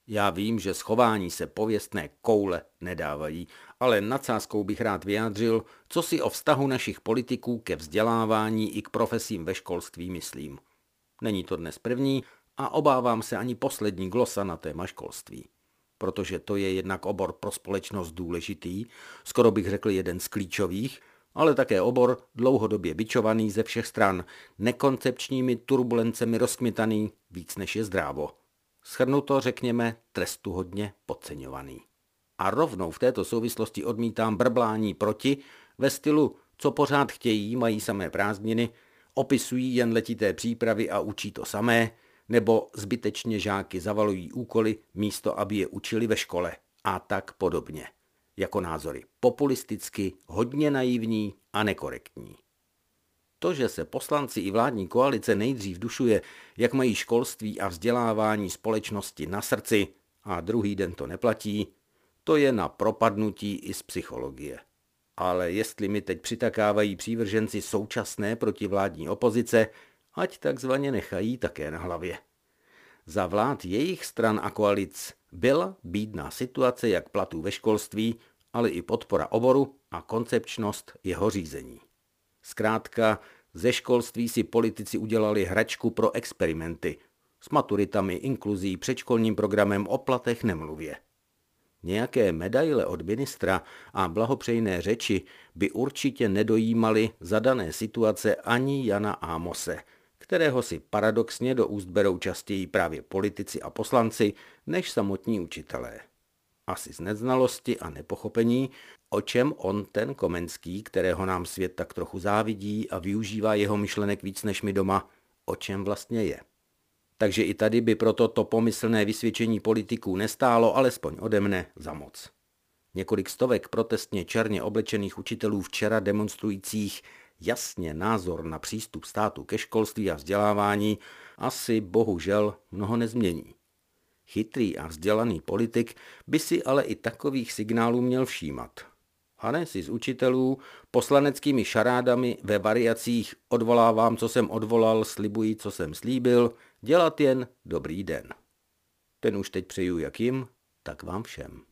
Já vím, že schování se pověstné koule nedávají, ale nadsázkou bych rád vyjádřil, co si o vztahu našich politiků ke vzdělávání i k profesím ve školství myslím. Není to dnes první a obávám se ani poslední glosa na téma školství. Protože to je jednak obor pro společnost důležitý, skoro bych řekl jeden z klíčových, ale také obor dlouhodobě bičovaný ze všech stran, nekoncepčními turbulencemi rozkmitaný víc než je zdrávo. Shrnuto řekněme trestuhodně podceňovaný. A rovnou v této souvislosti odmítám brblání proti ve stylu, co pořád chtějí, mají samé prázdniny, opisují jen letité přípravy a učí to samé, nebo zbytečně žáky zavalují úkoly, místo aby je učili ve škole a tak podobně. Jako názory populisticky, hodně naivní a nekorektní. To, že se poslanci i vládní koalice nejdřív dušuje, jak mají školství a vzdělávání společnosti na srdci a druhý den to neplatí, to je na propadnutí i z psychologie. Ale jestli mi teď přitakávají přívrženci současné protivládní opozice, ať takzvaně nechají také na hlavě. Za vlád jejich stran a koalic byla bídná situace jak platů ve školství, ale i podpora oboru a koncepčnost jeho řízení. Zkrátka, ze školství si politici udělali hračku pro experimenty. S maturitami, inkluzí, předškolním programem, o platech nemluvě. Nějaké medaile od ministra a blahopřejné řeči by určitě nedojímaly za dané situace ani Jana Ámose, kterého si paradoxně do úst berou častěji právě politici a poslanci než samotní učitelé. Asi z neznalosti a nepochopení, o čem on ten Komenský, kterého nám svět tak trochu závidí a využívá jeho myšlenek víc než my doma, o čem vlastně je. Takže i tady by proto to pomyslné vysvědčení politiků nestálo, alespoň ode mne, za moc. Několik stovek protestně černě oblečených učitelů včera demonstrujících jasně názor na přístup státu ke školství a vzdělávání asi bohužel mnoho nezmění. Chytrý a vzdělaný politik by si ale i takových signálů měl všímat. A ne si z učitelů poslaneckými šarádami ve variacích odvolávám, co jsem odvolal, slibuji, co jsem slíbil, dělat jen dobrý den. Ten už teď přeju jak jim, tak vám všem.